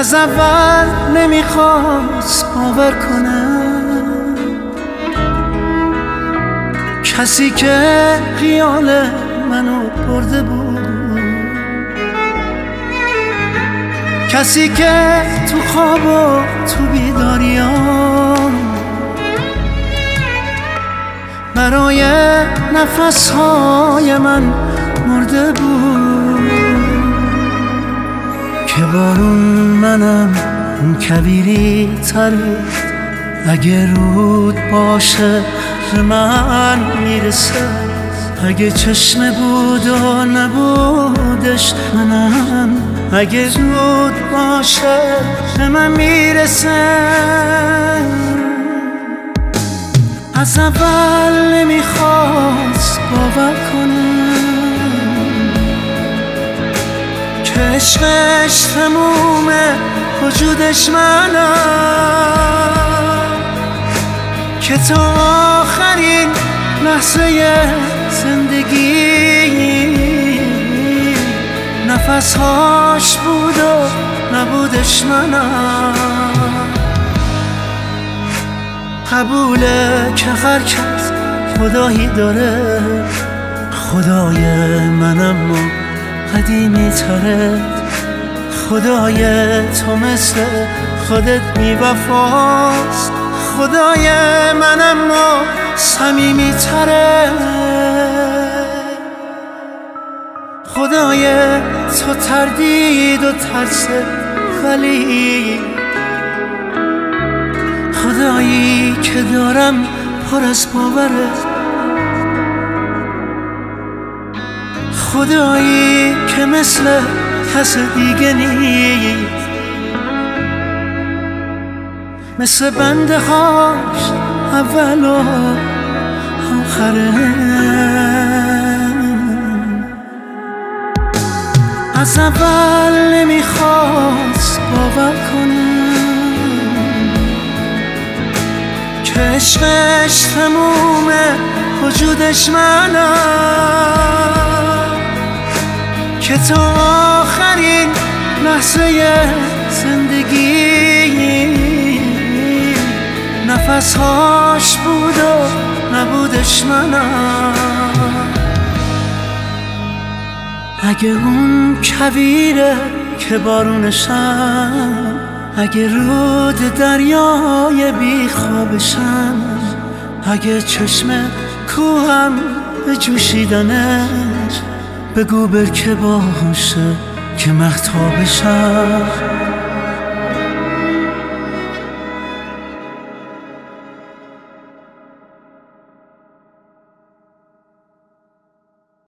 از اول نمیخواست باور کنم، کسی که خیال منو برده بود، کسی که تو خواب و تو بیداریام برای نفسهای من مرده بود. که بارون منم اون کبیری تره، اگه رود باشه به من میرسه، اگه چشمه بود و نبودش منم، اگه رود باشه به من میرسه. از اول نمیخواست باور کنم که عشقش تمومه وجودش منم، که تا آخرین لحظه زندگی نفسهاش بود و نبودش منم. قبوله که هر کس خدایی داره، خدای منم و قدیمی تره، خدای تو مثل خودت بی‌وفاست، خدای منم و صمیمی تره، خدای تو تردید و ترس ولی خدایی که دارم پر از باوره، خدایی که مثل کس دیگه نیست، مثل بنده هاش اول و آخره. از اول نمیخواست باور کنم که عشقش تمومه وجودش منم، که تا آخرین لحظه زندگی نفسهاش بود و نبودش منم. اگه اون کویره که بارونشم، اگه رود دریای بیخوابشم، اگه چشم کوهم به جوشیدنش، بگو برکه باشه که مهتابشم.